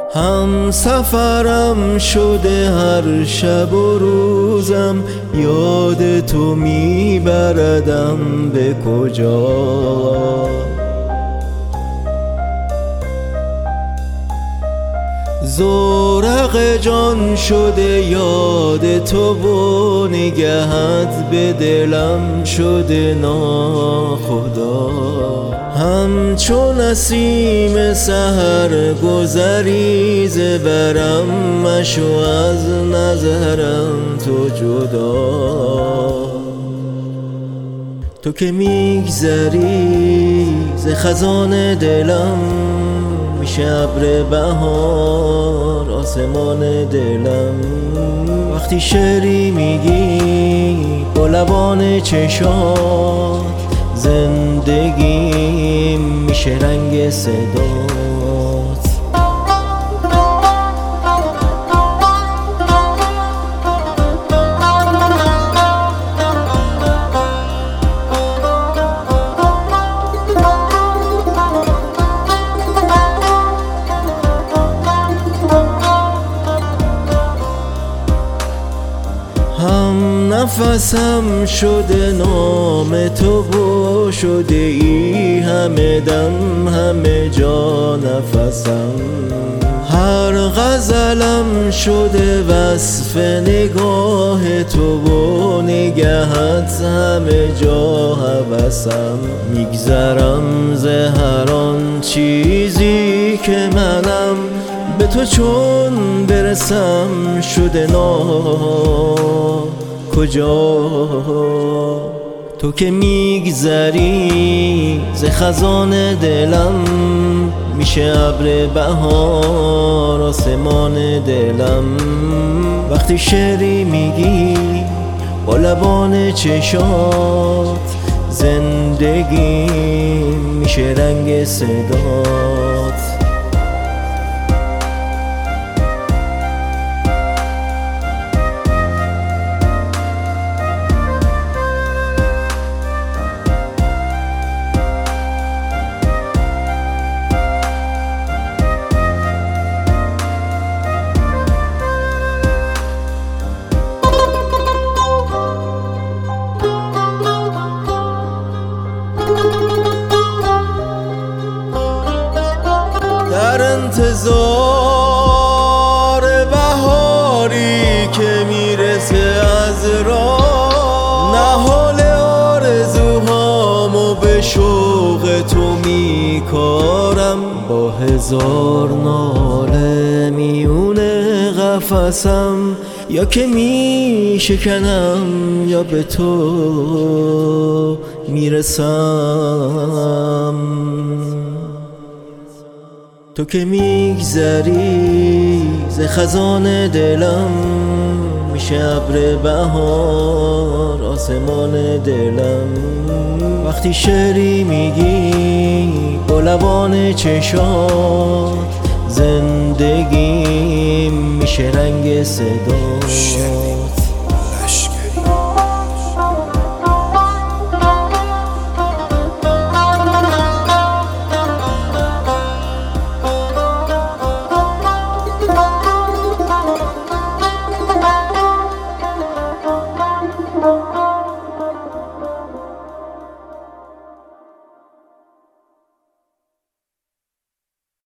هم سفرم شده هر شب و روزم، یاد تو میبردم به کجا. زورق جان شده یاد تو و نگهت به دلم شده ناخدا. همچون نسیم سحر گذری ز برم مشو از نظرم تو جدا. تو که میگذری ز خزان دلم، میشه ابر بهار آسمان دلم. وقتی شعری میگی با لبان چشات، زندگیم میشه رنگ صدات. هم نفسم شده نام تو و شده ای همه دم همه جا نفسم. هر غزلم شده وصف نگاه تو و نگهت همه جا هوسم. میگذرم ز هر آن چیزی که منم، به تو چون برسم شده کجا. تو که میگذری ز خزان دلم، میشه ابر بهار آسمان دلم. وقتی شعری میگی با لبان چشات، زندگی میشه رنگ صدات. در انتظار بهاری که میرسه از راه، نهال آرزوهامو به شوق تو میکارم. با هزار ناله میونه قفسم، یا که میشکنم یا به تو میرسم. تو که میگذری ز خزان دلم، میشه ابر بهار آسمان دلم. وقتی شعری میگی با لبان چشات، زندگیم میشه رنگ صدات.